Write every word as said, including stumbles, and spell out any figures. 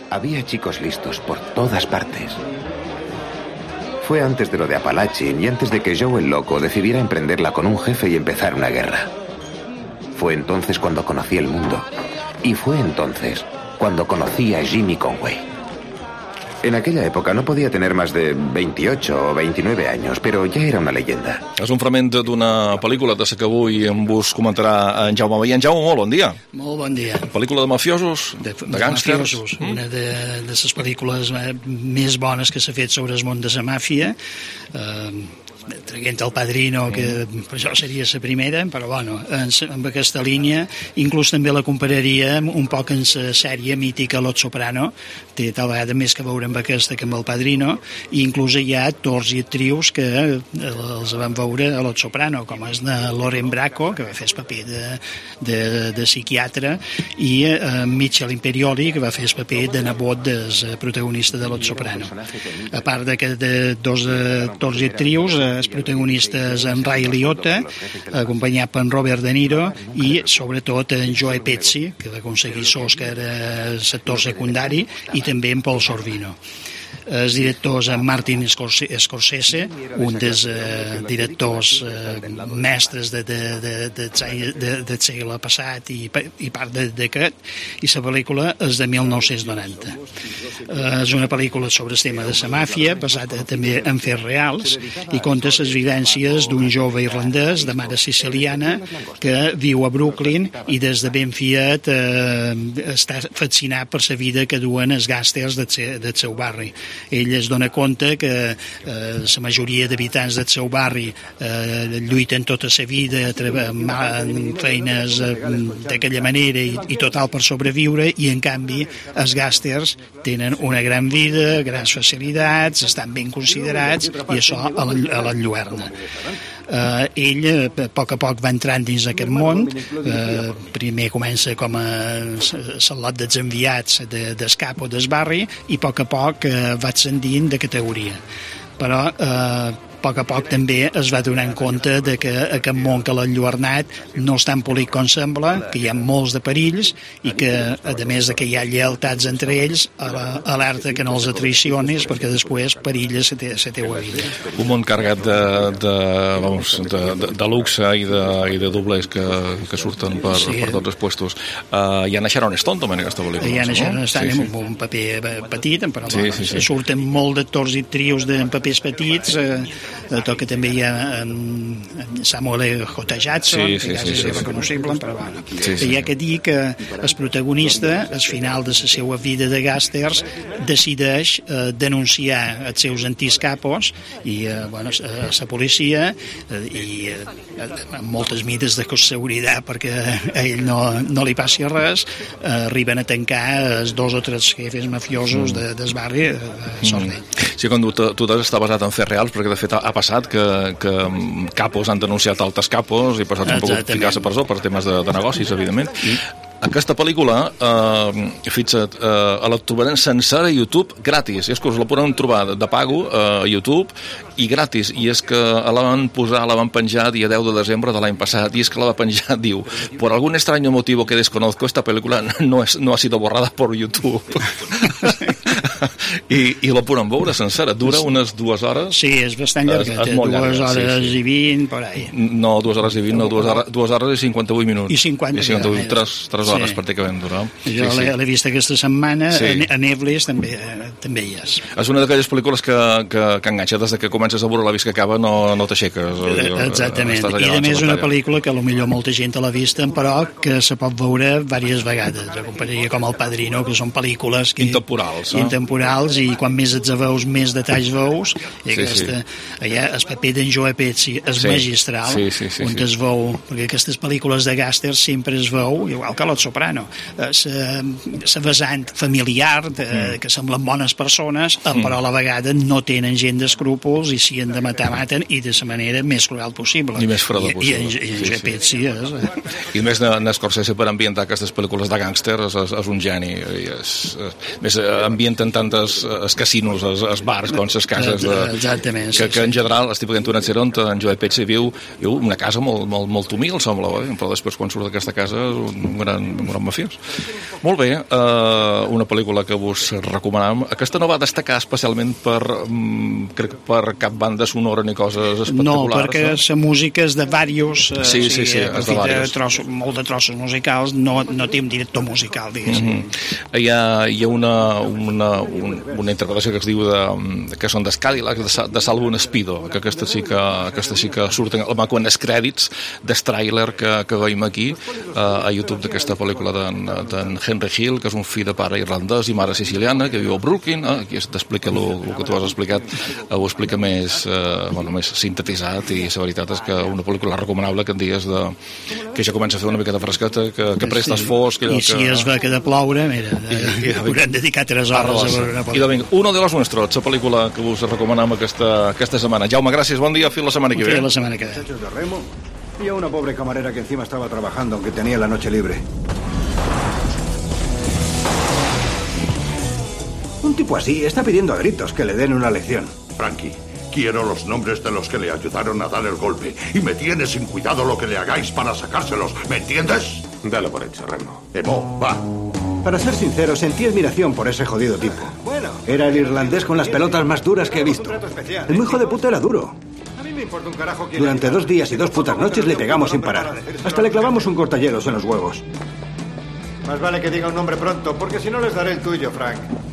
Había chicos listos por todas partes. Fue antes de lo de Apalachin y antes de que Joe el Loco decidiera emprenderla con un jefe y empezar una guerra. Fue entonces cuando conocí el mundo. Y fue entonces cuando conocí a Jimmy Conway. En aquella època no podia tenir més de veintiocho o veintinueve anys, però ja era una leyenda. És un fragment d'una pel·lícula de la que avui em vos comentarà en Jaume Veient. Jaume, molt bon dia. Molt bon dia. Pel·lícula de mafiosos, de, de, de gàngsters. Mafiosos, mm? Una de, de les pel·lícules més bones que s'ha fet sobre el món de la màfia. Eh, traient el Padrino, que per això seria la primera, però bueno, en, amb aquesta línia, inclús també la compararia un poc en la sèrie mítica Los Soprano, té tal vegada més que veure amb aquesta que amb el Padrino, i inclús hi ha actors i actrius que els van veure a Los Soprano, com és de Lauren Bracco, que va fer el paper de, de, de psiquiatre, i eh, Michel Imperioli, que va fer el paper de nebot del protagonista de Los Soprano. A part de que de dos actors i actrius, els protagonistes en Ray Liotta, acompanyat per Robert De Niro, i sobretot en Joe Pesci, que va aconseguir l'Oscar a l'actor secundari, i també en Paul Sorvino. Els directors en Martin Scorsese, un dels eh, directors eh, mestres de, de, de, de, de, del segle passat i, i part d'aquest, i la pel·lícula és de mil nou-cents noranta. Eh, és una pel·lícula sobre el tema de la màfia, basada també en fets reals, i conta les vivències d'un jove irlandès de mare siciliana que viu a Brooklyn i des de ben fiat eh, està fascinat per la vida que duen els gàngsters del, seu, del seu barri. Ell es dona compte que eh, la majoria d'habitants del seu barri eh, lluiten tota la vida en feines eh, d'aquella manera i, i total per sobreviure, i en canvi els gàngsters tenen una gran vida, grans facilitats, estan ben considerats, i això a l'enlluerna. Uh, ell a poc a poc va entrant dins aquest món. Uh, primer comença com a salot dels enviats de, del capo del barri, i a poc a poc uh, va ascendint de categoria, però uh, a poc a poc també es va donar compte de que aquest món que l'ha enlluernat no és tan polit com sembla, que hi ha molts de perills, i que a més de que hi ha lleialtats entre ells, alerta que no els traicionis, perquè després perilla la te, teua vida. Un món carregat de, de, vamos, de, de, de luxe i de, i de doblers que, que surten per, sí. per tots els puestos. Uh, hi ha a Sharon Stone també en aquesta pel·lícula. Hi ha a Sharon Stone, sí, sí. amb un paper petit, però sí, sí, sí. surten molt d'actors i trios de papers petits. eh, toca també hi ha en Samuel J. Jackson, sí, sí, que ja sí, és sí, reconocible, sí. però bueno. Sí, sí. Hi ha que dir que el protagonista, al final de la seva vida de gàngsters, decideix eh, denunciar els seus antics capos i eh, bueno, a la policia, eh, i eh, amb moltes mides de seguretat perquè a ell no, no li passi res, eh, arriben a tancar els dos o tres jefes mafiosos de, del barri eh, sordet. Mm. Sí, quan tu, tu està basat en fets reals, perquè de fet ha passat que, que capos han denunciat altres capos i passat un poc ficar a la presó per temes de, de negocis, evidentment. I aquesta pel·lícula, eh, fixa't, eh, la trobarem sencera a YouTube gratis. És que us la podem trobar de, de pago eh, a YouTube i gratis. I és que la van posar, la van penjar dia deu de desembre de l'any passat, i és que la va penjar, diu, por algún extraño motivo que desconozco, esta película no, es, no ha sido borrada por YouTube. I, i la podem veure sencera, dura unes dues hores. Sí, és bastant llarga, té dues llarga, hores sí, sí. i vint, per ahí. No, dues hores i vint, no, dues hores, dues hores i cinquanta-vuit minuts. I cinquanta, I cinquanta-vuit, tres, tres hores sí. pràcticament dura. Jo sí, sí. l'he vist aquesta setmana, sí. a Netflix també, també hi és. És una d'aquelles pel·lícules que, que, que enganxa, des que comences a veure-la, vist que acaba, no, no t'aixeques. Exactament, i a més una pel·lícula que potser molta gent l'ha vista, però que se pot veure diverses vegades. Jo compararia com El Padrino, que són pel·lícules que, intemporals, no? intemporals, i quan més et veus, més detalls veus, i sí, aquesta, sí. allà el paper d'en Joe Pesci és sí. magistral, sí, sí, sí, on sí. es veu, perquè aquestes pel·lícules de gàngsters sempre es veu, igual que Los Soprano, la vessant familiar, de, mm. que semblen bones persones, mm. però a la vegada no tenen gent d'escrúpols, i si han de matar, maten, i de la manera més cruel possible. I més freda possible. I, i en Joe Pesci és... I més en Scorsese per ambientar aquestes pel·lícules de gàngsters és, és un geni. I és, més, ambienten tant tant els, els casinos, els, els bars, com les cases de, exactament, que, sí, que en sí. general, estic veient una sèrie on en Joe Pesci viu, viu una casa molt, molt, molt humil, sembla, eh? Però després quan surt d'aquesta casa és un gran, un gran mafiós. Molt bé, eh, una pel·lícula que vos recomanam. Aquesta no va destacar especialment per, mm, crec, per cap banda sonora ni coses espectaculars. No, perquè no? la música és de diversos, eh, sí, sí, sí, és de diversos. Trossos, molt de trossos musicals, no, no té un director musical, diguéssim. Mm-hmm. Hi ha, hi ha una, una, un, una interpretació que es diu de, que són d'Escàdilac, de, de Salvo Espido, que aquesta sí que, aquesta sí que surten en els crèdits del tràiler que, que veiem aquí eh, a YouTube d'aquesta pel·lícula d'en Henry Hill, que és un fill de pare irlandès i mare siciliana, que viu a Brooklyn, eh, aquí t'explica el, el que tu has explicat, eh, ho explica més, eh, bueno, més sintetitzat, i la veritat és que una pel·lícula recomanable que en dies de, que ja comença a fer una mica de fresqueta, que, que prestes fosc. I si es va quedar ploure, mira, haurem dedicat tres hores a veure una pel·lícula. I domingo, uno de los nuestros, la pel·lícula que us recomanam aquesta, aquesta setmana. Jaume, gràcies, bon dia, fins la setmana que ve. Fins la setmana que ve. Muchachos de remo y a una pobre camarera que encima estaba trabajando, aunque tenía la noche libre. Un tipo así está pidiendo a gritos que le den una lección. Frankie, quiero los nombres de los que le ayudaron a dar el golpe. Y me tiene sin cuidado lo que le hagáis para sacárselos. ¿Me entiendes? Dalo por hecho, Remo. Emo, va. Para ser sincero, sentí admiración por ese jodido tipo. Era el irlandés con las pelotas más duras que he visto. El muy hijo de puta era duro. Durante dos días y dos putas noches le pegamos sin parar. Hasta le clavamos un cortahielos en los huevos. Más vale que diga un nombre pronto, porque si no les daré el tuyo, Frank.